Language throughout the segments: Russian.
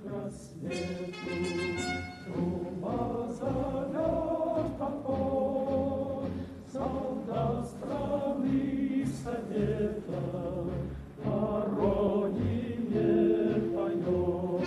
к рассвету, труба зовет покой, солдат страны Совета о родине поет.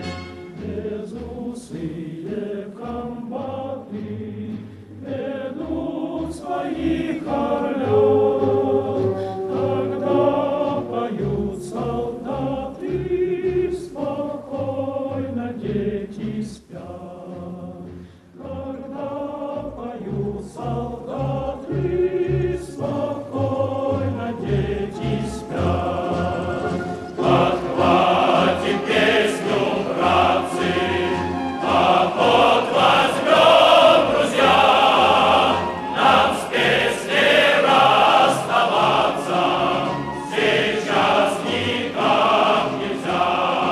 Безусые комбаты ведут своих орлов, когда поют солдаты, спокойно дети спят. Когда поют солдаты, спокойно дети спят. Подхватим песню, братцы, поход возьмем, друзья, нам с песней расставаться сейчас никак нельзя.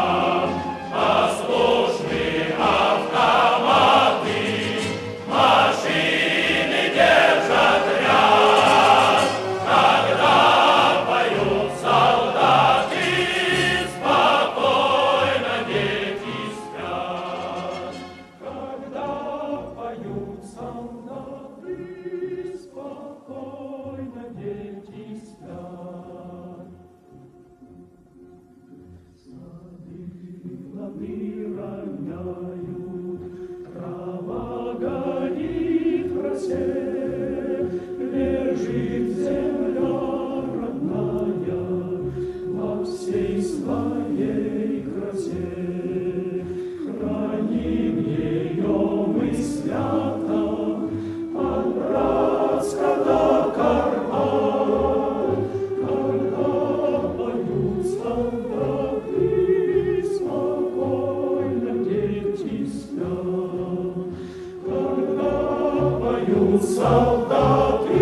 Послушные автоматы, машины держат ряд. Когда поют солдаты, спокойно дети спят. Когда поют солдаты, спокойно дети спят. Сады плоды роняют, трава горит в росе, лежит земля родная во всей своей красе. Храним ее мы свято от Братска до Карпат. Когда поют солдаты, спокойно дети спят. Когда поют солдаты,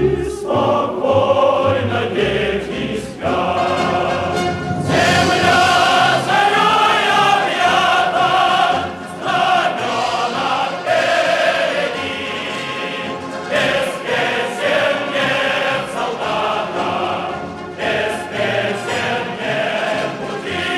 спокойно дети спят. Земля зарей объята, знамена впереди. Без песен нет солдата, без песен нет пути.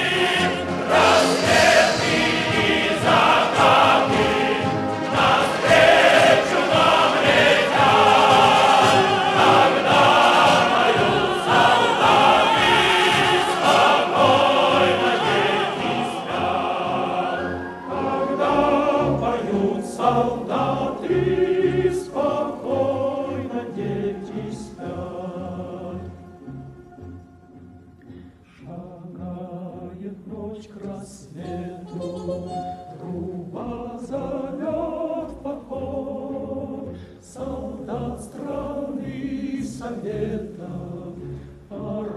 Рассветы и закаты навстречу нам летят. Когда поют солдаты, спокойно дети спят. Когда поют солдаты, спокойно дети спят. Шагает ночь к рассвету, труба зовет в поход, солдат страны Совета о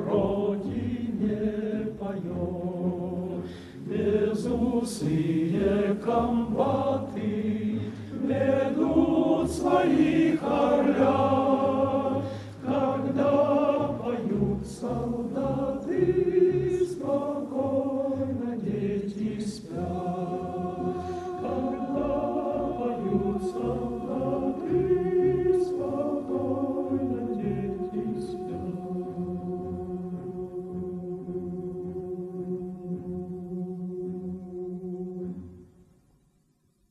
родине поет. Безусые комбаты ведут своих орлят.